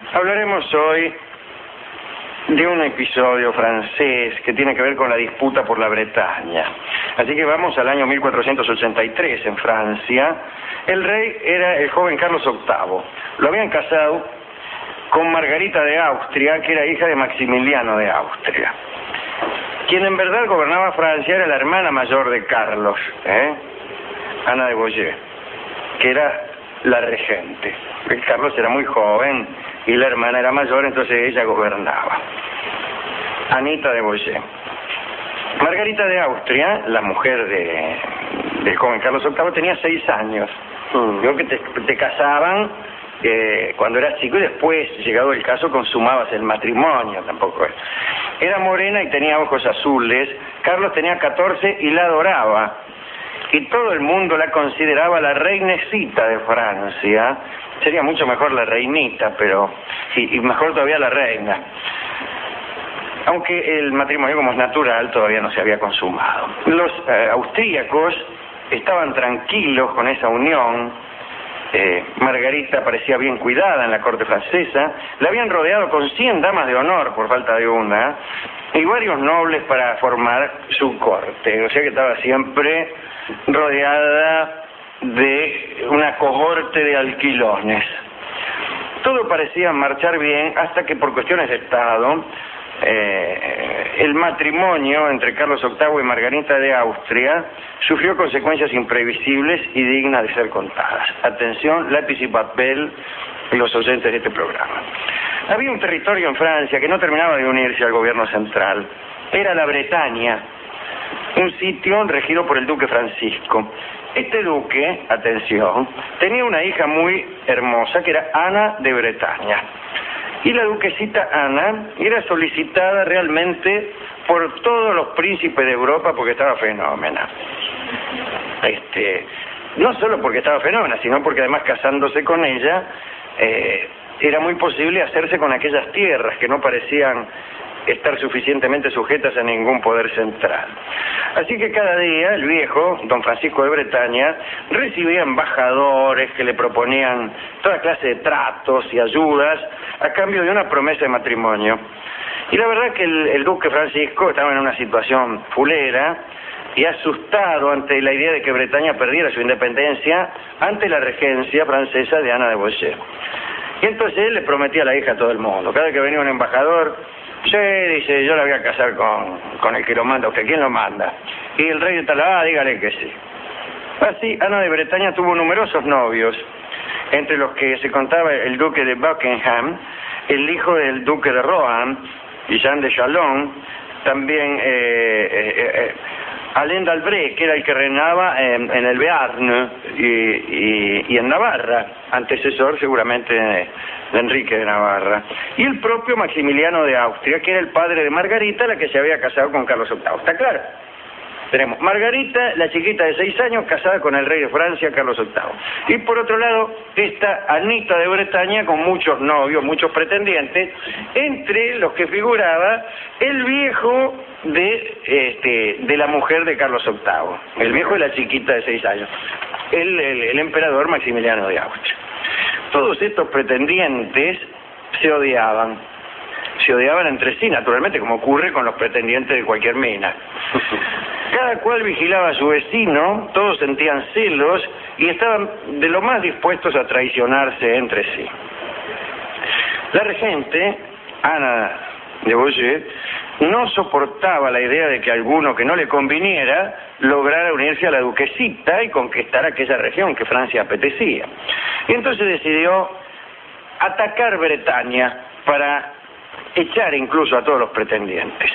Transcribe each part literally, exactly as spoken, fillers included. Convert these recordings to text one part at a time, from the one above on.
Hablaremos hoy de un episodio francés que tiene que ver con la disputa por la Bretaña. Así que vamos al año mil cuatrocientos ochenta y tres en Francia. El rey era el joven Carlos octavo. Lo habían casado con Margarita de Austria, que era hija de Maximiliano de Austria. Quien en verdad gobernaba Francia era la hermana mayor de Carlos, ¿eh? Ana de Boyer, que era la regente. El Carlos era muy joven y la hermana era mayor, entonces ella gobernaba. Anita de Boyer. Margarita de Austria, la mujer de, del joven Carlos octavo, tenía seis años. Mm. Yo que te, te casaban eh, cuando eras chico y después, llegado el caso, consumabas el matrimonio, tampoco es. Era morena y tenía ojos azules. Carlos tenía catorce y la adoraba. Y todo el mundo la consideraba la reinecita de Francia. Sería mucho mejor la reinita, pero... Y, y mejor todavía la reina. Aunque el matrimonio, como es natural, todavía no se había consumado. Los eh, austríacos estaban tranquilos con esa unión. Eh, Margarita parecía bien cuidada en la corte francesa. La habían rodeado con cien damas de honor, por falta de una, y varios nobles para formar su corte. O sea que estaba siempre rodeada de una cohorte de alquilones. Todo parecía marchar bien hasta que por cuestiones de Estado eh, el matrimonio entre Carlos octavo y Margarita de Austria sufrió consecuencias imprevisibles y dignas de ser contadas. Atención, lápiz y papel, los oyentes de este programa. Había un territorio en Francia que no terminaba de unirse al gobierno central. Era la Bretaña, un sitio regido por el duque Francisco. Este duque, atención, tenía una hija muy hermosa que era Ana de Bretaña. Y la duquesita Ana era solicitada realmente por todos los príncipes de Europa porque estaba fenómena. Este, no solo porque estaba fenómena, sino porque además casándose con ella, eh, era muy posible hacerse con aquellas tierras que no parecían estar suficientemente sujetas a ningún poder central. Así que cada día el viejo, don Francisco de Bretaña, recibía embajadores que le proponían toda clase de tratos y ayudas a cambio de una promesa de matrimonio. Y la verdad que el, el duque Francisco estaba en una situación fulera y asustado ante la idea de que Bretaña perdiera su independencia ante la regencia francesa de Ana de Boyer. Y entonces él le prometía a la hija a todo el mundo. Cada vez que venía un embajador, sí, dice, yo la voy a casar con, con el que lo manda usted. ¿Quién lo manda? Y el rey de Talavera, dígale que sí. Así, Ana de Bretaña tuvo numerosos novios, entre los que se contaba el duque de Buckingham, el hijo del duque de Rohan, Jean de Chalon, también eh, eh, eh, Alain d'Albret, que era el que reinaba en, en el Bearn y, y, y en Navarra, antecesor seguramente de, de Enrique de Navarra, y el propio Maximiliano de Austria, que era el padre de Margarita, la que se había casado con Carlos octavo. ¿Está claro? Tenemos Margarita, la chiquita de seis años, casada con el rey de Francia, Carlos octavo. Y por otro lado, esta Anita de Bretaña con muchos novios, muchos pretendientes, entre los que figuraba el viejo de, este, de la mujer de Carlos octavo. El viejo de la chiquita de seis años. El, el, el emperador Maximiliano de Austria. Todos estos pretendientes se odiaban. Se odiaban entre sí, naturalmente, como ocurre con los pretendientes de cualquier mina. Cada cual vigilaba a su vecino, todos sentían celos y estaban de lo más dispuestos a traicionarse entre sí. La regente, Ana de Boyer, no soportaba la idea de que alguno que no le conviniera lograra unirse a la duquesita y conquistar aquella región que Francia apetecía. Y entonces decidió atacar Bretaña para echar incluso a todos los pretendientes.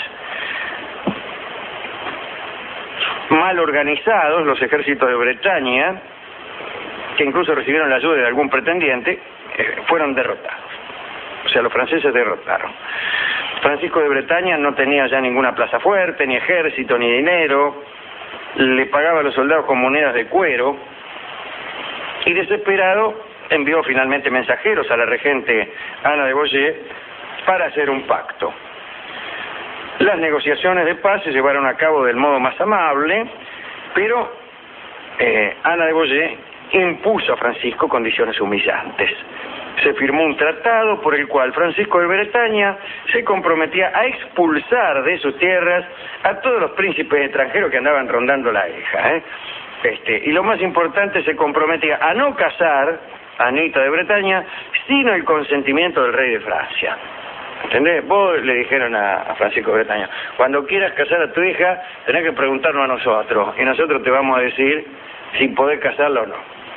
Mal organizados, los ejércitos de Bretaña, que incluso recibieron la ayuda de algún pretendiente, eh, fueron derrotados. O sea, los franceses derrotaron. Francisco de Bretaña no tenía ya ninguna plaza fuerte, ni ejército, ni dinero, le pagaba a los soldados con monedas de cuero, y desesperado envió finalmente mensajeros a la regente Ana de Boyer para hacer un pacto. Las negociaciones de paz se llevaron a cabo del modo más amable, pero eh, Ana de Boyer impuso a Francisco condiciones humillantes. se firmó un tratado por el cual Francisco de Bretaña se comprometía a expulsar de sus tierras a todos los príncipes extranjeros que andaban rondando la hija, ¿eh? Este, y lo más importante, se comprometía a no casar a Anita de Bretaña sin el consentimiento del rey de Francia. ¿Entendés? Vos le dijeron a, a Francisco de Bretaña, cuando quieras casar a tu hija, tenés que preguntarnos a nosotros, y nosotros te vamos a decir si podés casarla o no.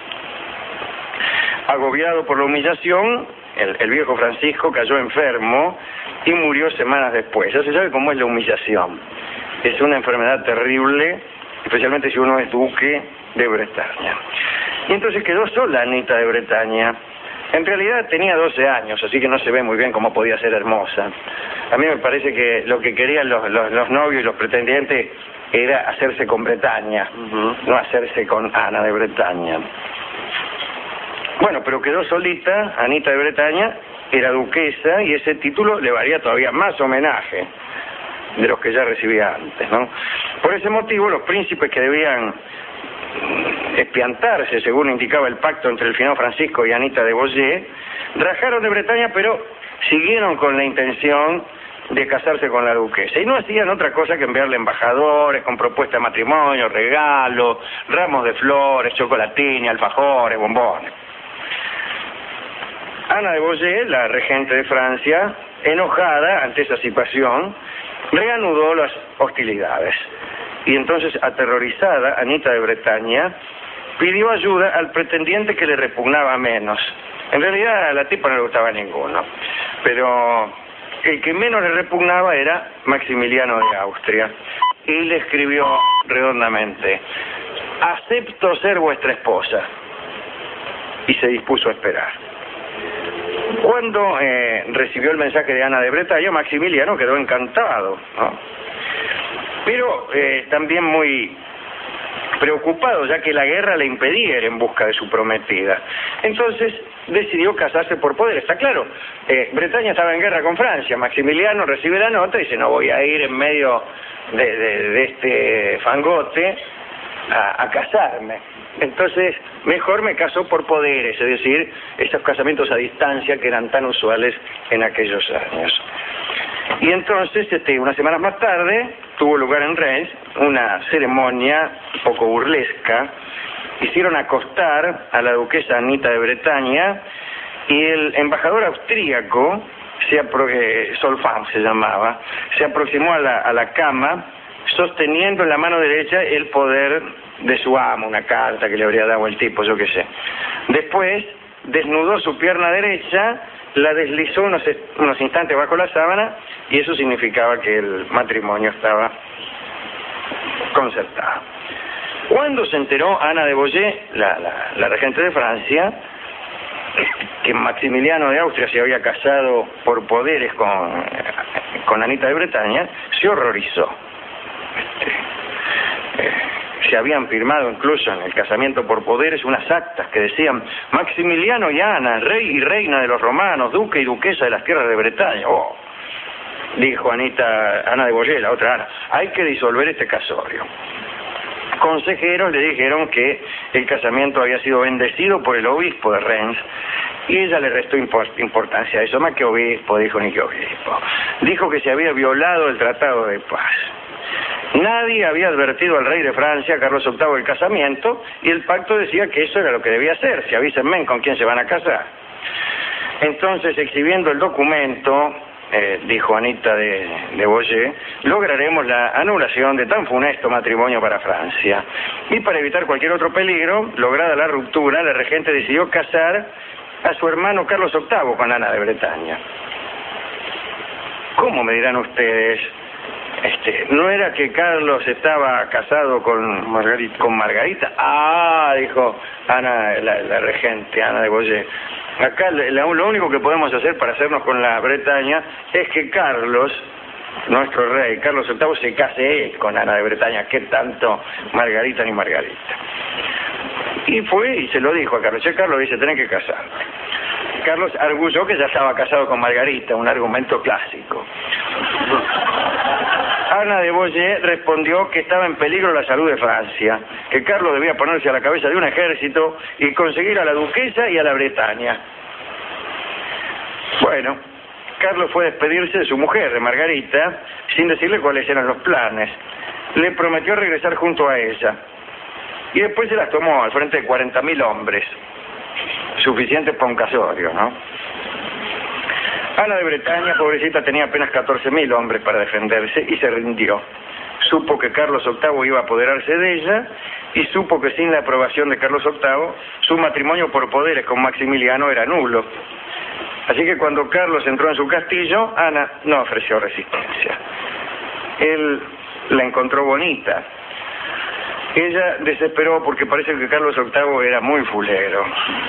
Agobiado por la humillación, el, el viejo Francisco cayó enfermo y murió semanas después. Ya se sabe cómo es la humillación. Es una enfermedad terrible, especialmente si uno es duque de Bretaña. Y entonces quedó sola Anita de Bretaña. En realidad tenía doce años, así que no se ve muy bien cómo podía ser hermosa. A mí me parece que lo que querían los, los, los novios y los pretendientes era hacerse con Bretaña, uh-huh. no hacerse con Ana de Bretaña. Bueno, pero quedó solita, Anita de Bretaña, era duquesa, y ese título le valía todavía más homenaje de los que ya recibía antes, ¿no? Por ese motivo, los príncipes que debían espiantarse, según indicaba el pacto entre el finado Francisco y Anita de Bollé, rajaron de Bretaña, pero siguieron con la intención de casarse con la duquesa, y no hacían otra cosa que enviarle embajadores con propuesta de matrimonio, regalos, ramos de flores, chocolatines, alfajores, bombones. Ana de Bollé, la regente de Francia, enojada ante esa situación, reanudó las hostilidades. Y entonces, aterrorizada, Anita de Bretaña pidió ayuda al pretendiente que le repugnaba menos. En realidad a la tipa no le gustaba ninguno, pero el que menos le repugnaba era Maximiliano de Austria. Y le escribió redondamente: acepto ser vuestra esposa. Y se dispuso a esperar. Cuando eh, recibió el mensaje de Ana de Bretaña, Maximiliano quedó encantado, ¿no? Pero eh, también muy preocupado, ya que la guerra le impedía ir en busca de su prometida. Entonces decidió casarse por poder. Está claro, eh, Bretaña estaba en guerra con Francia. Maximiliano recibe la nota y dice: no voy a ir en medio de, de, de este fangote a, a casarme. Entonces, mejor me casó por poderes, es decir, esos casamientos a distancia que eran tan usuales en aquellos años. Y entonces, este, unas semanas más tarde, tuvo lugar en Reims una ceremonia un poco burlesca. Hicieron acostar a la duquesa Anita de Bretaña, y el embajador austríaco, se apro eh, Solfan se llamaba, se aproximó a la, a la cama, sosteniendo en la mano derecha el poder de su amo, una carta que le habría dado el tipo, yo qué sé. Después desnudó su pierna derecha, la deslizó unos, unos instantes bajo la sábana, y eso significaba que el matrimonio estaba concertado. Cuando se enteró Ana de Bollé, la, la, la regente de Francia, que Maximiliano de Austria se había casado por poderes con, con Anita de Bretaña, se horrorizó. Este, eh, se habían firmado incluso en el casamiento por poderes unas actas que decían: Maximiliano y Ana, rey y reina de los romanos, duque y duquesa de las tierras de Bretaña. Oh, dijo Anita, Ana de Bollé, la otra Ana, hay que disolver este casorio. Consejeros le dijeron que el casamiento había sido bendecido por el obispo de Reims, y ella le restó importancia a eso. Más que obispo, dijo, ni que obispo. Dijo que se había violado el tratado de paz. Nadie había advertido al rey de Francia, Carlos octavo, del casamiento, y el pacto decía que eso era lo que debía hacerse. Avísenme con quién se van a casar. Entonces, exhibiendo el documento, eh, dijo Anita de, de Bollé, lograremos la anulación de tan funesto matrimonio para Francia. Y para evitar cualquier otro peligro, lograda la ruptura, la regente decidió casar a su hermano Carlos octavo con Ana de Bretaña. ¿Cómo, me dirán ustedes? Este, ¿no era que Carlos estaba casado con Margarita? Con Margarita. Ah, dijo Ana, la, la regente, Ana de Bollé. Acá la, lo único que podemos hacer para hacernos con la Bretaña es que Carlos, nuestro rey, Carlos octavo, se case él con Ana de Bretaña, que tanto Margarita ni Margarita. Y fue y se lo dijo a Carlos. Che, Carlos dice, tenés que casar. Carlos arguyó que ya estaba casado con Margarita, un argumento clásico. Ana de Bollé respondió que estaba en peligro la salud de Francia, que Carlos debía ponerse a la cabeza de un ejército y conseguir a la duquesa y a la Bretaña. Bueno, Carlos fue a despedirse de su mujer, de Margarita, sin decirle cuáles eran los planes. Le prometió regresar junto a ella. Y después se las tomó al frente de cuarenta mil hombres. Suficiente para un casorio, ¿no? Ana de Bretaña, pobrecita, tenía apenas catorce mil hombres para defenderse y se rindió. Supo que Carlos octavo iba a apoderarse de ella y supo que sin la aprobación de Carlos octavo su matrimonio por poderes con Maximiliano era nulo. Así que cuando Carlos entró en su castillo, Ana no ofreció resistencia. Él la encontró bonita. Ella desesperó porque parece que Carlos octavo era muy fulero.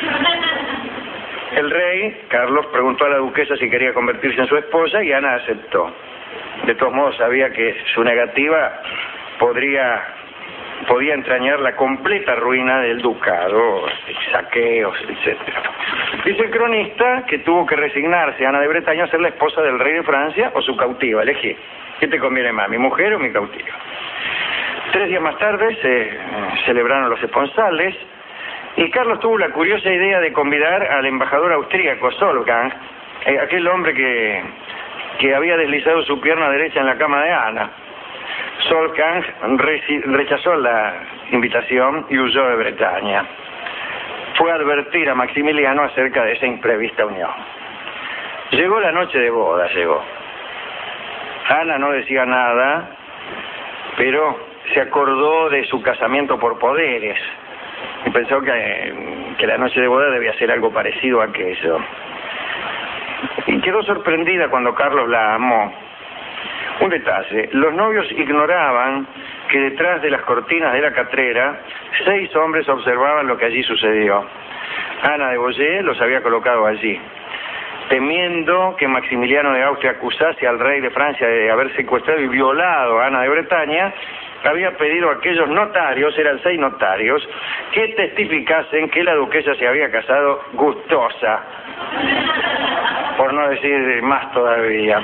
El rey, Carlos, preguntó a la duquesa si quería convertirse en su esposa y Ana aceptó. De todos modos sabía que su negativa podría, podía entrañar la completa ruina del ducado, saqueos, etcétera. Dice el cronista que tuvo que resignarse Ana de Bretaña a ser la esposa del rey de Francia o su cautiva. Elegí, ¿qué te conviene más, mi mujer o mi cautiva? Tres días más tarde se eh, celebraron los esponsales y Carlos tuvo la curiosa idea de convidar al embajador austríaco Solgang, eh, aquel hombre que, que había deslizado su pierna derecha en la cama de Ana. Solgang rechazó la invitación y huyó de Bretaña. Fue a advertir a Maximiliano acerca de esa imprevista unión. Llegó la noche de boda, llegó. Ana no decía nada, pero se acordó de su casamiento por poderes y pensó que, que la noche de boda debía ser algo parecido a aquello. Y quedó sorprendida cuando Carlos la amó. Un detalle, los novios ignoraban que detrás de las cortinas de la catrera, seis hombres observaban lo que allí sucedió. Ana de Bollé los había colocado allí. Temiendo que Maximiliano de Austria acusase al rey de Francia de haber secuestrado y violado a Ana de Bretaña, había pedido a aquellos notarios, eran seis notarios, que testificasen que la duquesa se había casado gustosa, por no decir más todavía.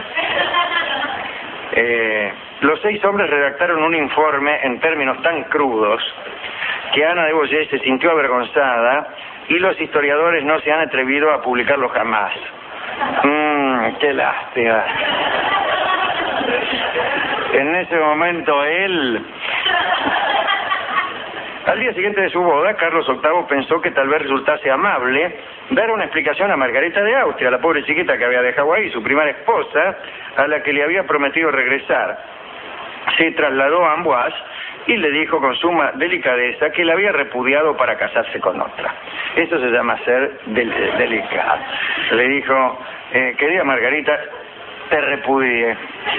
Eh, los seis hombres redactaron un informe en términos tan crudos que Ana de Bollé se sintió avergonzada y los historiadores no se han atrevido a publicarlo jamás. Mmm, qué lástima. En ese momento él... Al día siguiente de su boda, Carlos octavo pensó que tal vez resultase amable dar una explicación a Margarita de Austria, la pobre chiquita que había dejado ahí, su primera esposa, a la que le había prometido regresar. Se trasladó a Amboise y le dijo con suma delicadeza que la había repudiado para casarse con otra. Eso se llama ser del, delicado. Le dijo, eh, querida Margarita, te repudié.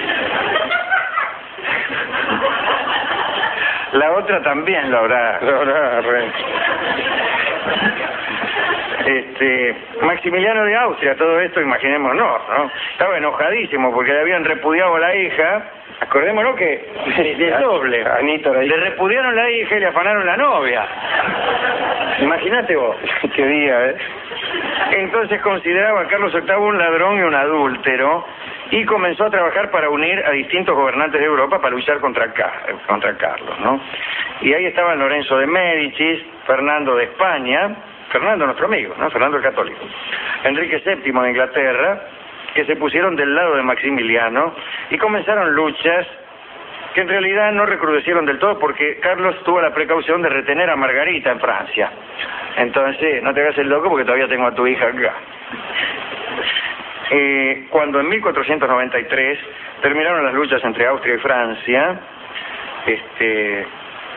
La otra también lo habrá, lo habrá re... Este, Maximiliano de Austria, todo esto, imaginémonos, ¿no? Estaba enojadísimo porque le habían repudiado a la hija. Acordémonos que es doble. Anito, le repudiaron la hija y le afanaron la novia. Imagínate vos. Qué día, ¿eh? Entonces consideraba a Carlos octavo un ladrón y un adúltero y comenzó a trabajar para unir a distintos gobernantes de Europa para luchar contra, contra Carlos, ¿no? Y ahí estaban Lorenzo de Médicis, Fernando de España, Fernando nuestro amigo, ¿no? Fernando el Católico, Enrique séptimo de Inglaterra, que se pusieron del lado de Maximiliano y comenzaron luchas que en realidad no recrudecieron del todo porque Carlos tuvo la precaución de retener a Margarita en Francia. Entonces, no te hagas el loco porque todavía tengo a tu hija acá. Eh, cuando en mil cuatrocientos noventa y tres terminaron las luchas entre Austria y Francia, este,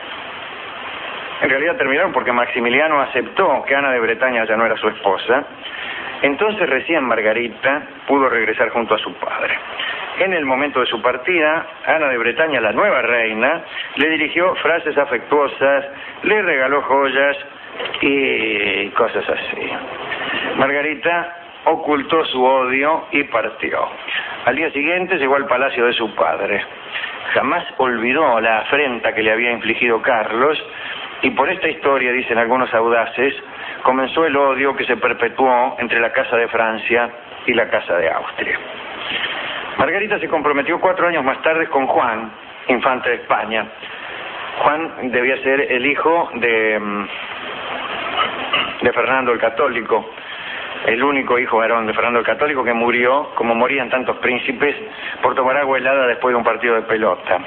en realidad terminaron porque Maximiliano aceptó que Ana de Bretaña ya no era su esposa. Entonces recién Margarita pudo regresar junto a su padre. En el momento de su partida, Ana de Bretaña, la nueva reina, le dirigió frases afectuosas, le regaló joyas y cosas así. Margarita ocultó su odio y partió. Al día siguiente llegó al palacio de su padre. Jamás olvidó la afrenta que le había infligido Carlos y por esta historia, dicen algunos audaces, comenzó el odio que se perpetuó entre la Casa de Francia y la Casa de Austria. Margarita se comprometió cuatro años más tarde con Juan, infante de España. Juan debía ser el hijo de, de Fernando el Católico. el único hijo varón de Fernando el Católico, que murió, como morían tantos príncipes, por tomar agua helada después de un partido de pelota.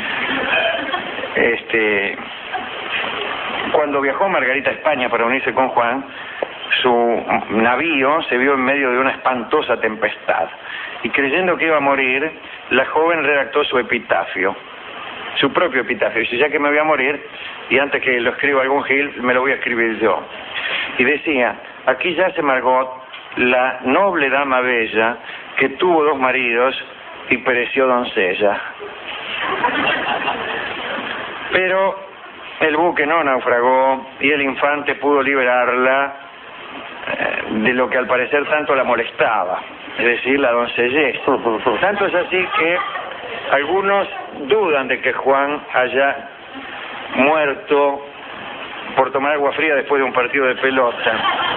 Este, cuando viajó Margarita a España para unirse con Juan, su navío se vio en medio de una espantosa tempestad, y creyendo que iba a morir, la joven redactó su epitafio, su propio epitafio. Dice: ya que me voy a morir, y antes que lo escriba algún gil, me lo voy a escribir yo. Y decía: aquí yace Margot, la noble dama bella, que tuvo dos maridos y pereció doncella. Pero el buque no naufragó, y el infante pudo liberarla eh, de lo que al parecer tanto la molestaba, es decir, la doncellez. Tanto es así que algunos dudan de que Juan haya muerto por tomar agua fría después de un partido de pelota,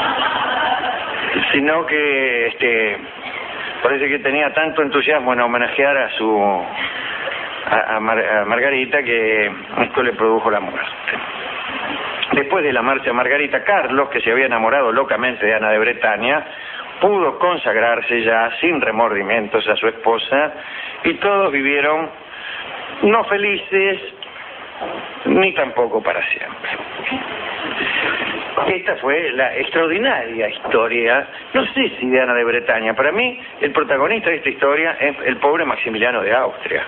sino que este parece que tenía tanto entusiasmo en homenajear a su a, a, Mar, a Margarita, que esto le produjo la muerte. Después de la marcha de Margarita, Carlos, que se había enamorado locamente de Ana de Bretaña, pudo consagrarse ya sin remordimientos a su esposa, y todos vivieron no felices ni tampoco para siempre. Esta fue la extraordinaria historia, no sé si de Ana de Bretaña. Para mí, el protagonista de esta historia es el pobre Maximiliano de Austria.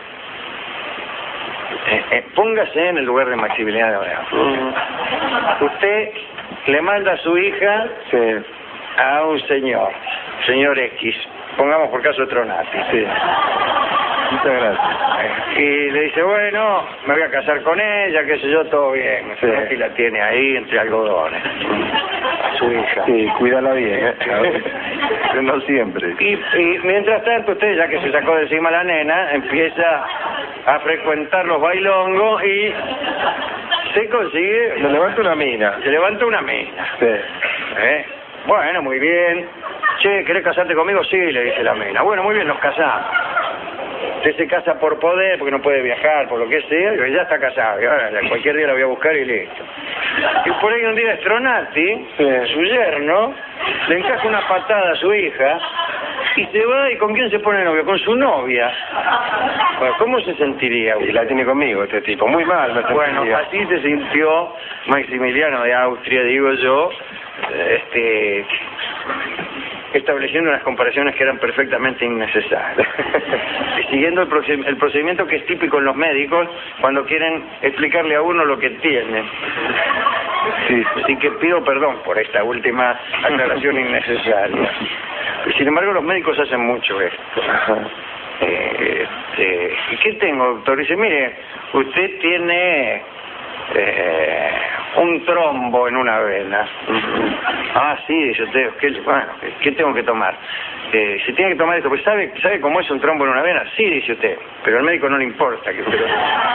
Eh, eh, póngase en el lugar de Maximiliano de Austria. Uh-huh. Usted le manda a su hija sí. a un señor, señor X, pongamos por caso Tronati. Sí. Muchas gracias. Y le dice: bueno, me voy a casar con ella, qué sé yo, todo bien. Sí. Y la tiene ahí entre algodones, a su hija. Sí, cuídala bien, ¿eh? Pero no siempre. Y, y mientras tanto, usted, ya que se sacó de encima la nena, empieza a frecuentar los bailongos y se consigue... Se levanta una mina. Se levanta una mina. Sí. ¿Eh? Bueno, muy bien. Che, ¿querés casarte conmigo? Sí, le dice la mina. Bueno, muy bien, nos casamos. Usted se casa por poder, porque no puede viajar, por lo que sea, y ya está casado. Y ahora, cualquier día la voy a buscar y listo. Y por ahí un día Stronati, sí. su yerno, le encaja una patada a su hija y se va. ¿Y con quién se pone novio? Con su novia. Bueno, ¿cómo se sentiría? Y la tiene conmigo este tipo. Muy mal. Me bueno, así se sintió Maximiliano de Austria, digo yo, este... estableciendo unas comparaciones que eran perfectamente innecesarias. Y siguiendo el, proced el procedimiento que es típico en los médicos cuando quieren explicarle a uno lo que tiene. Sí. Así que pido perdón por esta última aclaración innecesaria. Sin embargo, los médicos hacen mucho esto. Eh, este, ¿Y qué tengo, doctor? Dice: mire, usted tiene... Eh, un trombo en una vena. Ah, sí, dice usted. ¿Qué, bueno, ¿qué tengo que tomar? Eh, se tiene que tomar esto. Pues ¿sabe, ¿sabe cómo es un trombo en una vena? Sí, dice usted. Pero al médico no le importa que usted...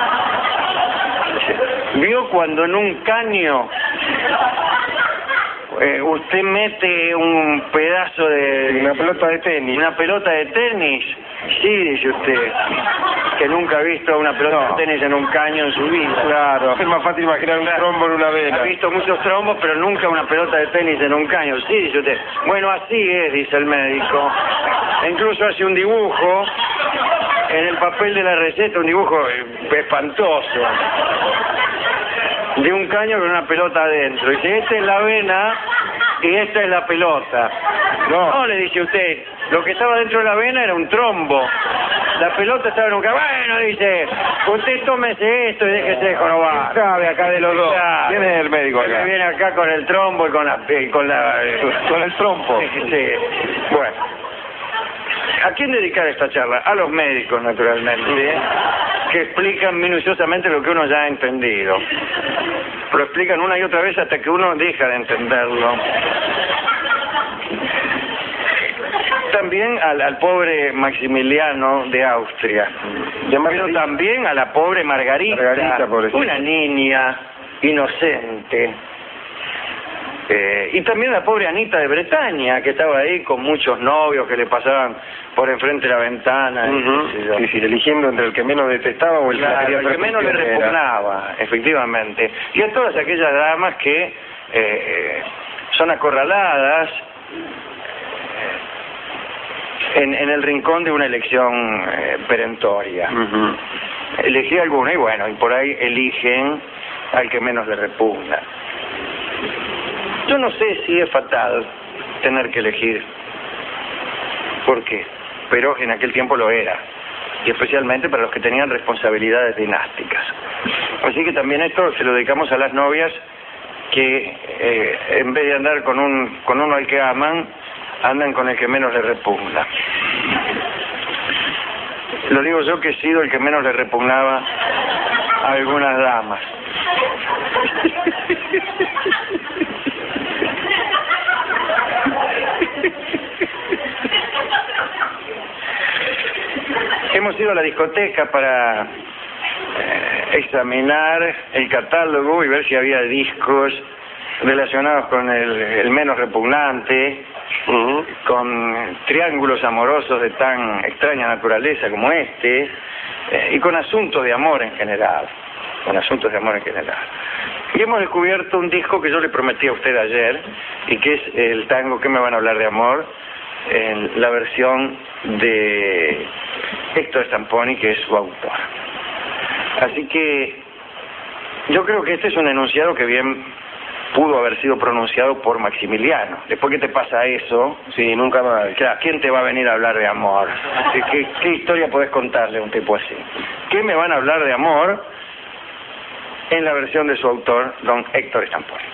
¿Vio cuando en un caño eh, usted mete un pedazo de... una pelota de tenis? Una pelota de tenis. Sí, dice usted, que nunca ha visto una pelota no. de tenis en un caño en su vida. Claro, es más fácil imaginar un claro. trombo en una vena. Ha visto muchos trombos, pero nunca una pelota de tenis en un caño. Sí, dice usted. Bueno, así es, dice el médico. E incluso hace un dibujo en el papel de la receta, un dibujo espantoso, de un caño con una pelota adentro. Dice: esta es la vena y esta es la pelota. No, no, le dice usted, lo que estaba dentro de la vena era un trombo. La pelota estaba en un caño. Bueno, dice, usted tómese esto y déjese de jorobar. ¿Quién sabe acá de los dos? Claro. ¿Quién es el médico acá? El que viene acá con el trombo y con la... con, la, con el trompo. Sí, sí. Bueno. ¿A quién dedicar esta charla? A los médicos, naturalmente, ¿eh? que explican minuciosamente lo que uno ya ha entendido. Lo explican una y otra vez hasta que uno deja de entenderlo. También al, al pobre Maximiliano de Austria, pero también a la pobre Margarita, Margarita una niña inocente. Eh, y también la pobre Anita de Bretaña, que estaba ahí con muchos novios que le pasaban por enfrente de la ventana. Uh-huh. y, sí, sí, eligiendo entre el que menos detestaba o el, claro, que, el que menos le repugnaba, efectivamente. Y a todas aquellas damas que eh, son acorraladas en, en el rincón de una elección eh, perentoria. Uh-huh. Elegí alguno y bueno, y por ahí eligen al que menos le repugna. Yo no sé si es fatal tener que elegir. ¿Por qué? Pero en aquel tiempo lo era. Y especialmente para los que tenían responsabilidades dinásticas. Así que también esto se lo dedicamos a las novias que eh, en vez de andar con un con uno al que aman, andan con el que menos le repugna. Lo digo yo, que he sido el que menos le repugnaba a algunas damas. Hemos ido a la discoteca para eh, examinar el catálogo y ver si había discos relacionados con el, el menos repugnante, uh-huh. con triángulos amorosos de tan extraña naturaleza como este, eh, y con asuntos de amor en general, con asuntos de amor en general. Y hemos descubierto un disco que yo le prometí a usted ayer, y que es el tango ¿Qué me van a hablar de amor?, en la versión de Héctor Stamponi, que es su autor. Así que yo creo que este es un enunciado que bien pudo haber sido pronunciado por Maximiliano. Después que te pasa eso, sí, nunca más. Claro, ¿quién te va a venir a hablar de amor? ¿Qué, qué historia podés contarle a un tipo así? ¿Qué me van a hablar de amor? En la versión de su autor, don Héctor Stamponi.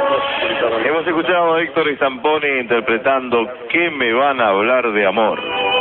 Hemos escuchado a Héctor Stamponi interpretando ¿Qué me van a hablar de amor?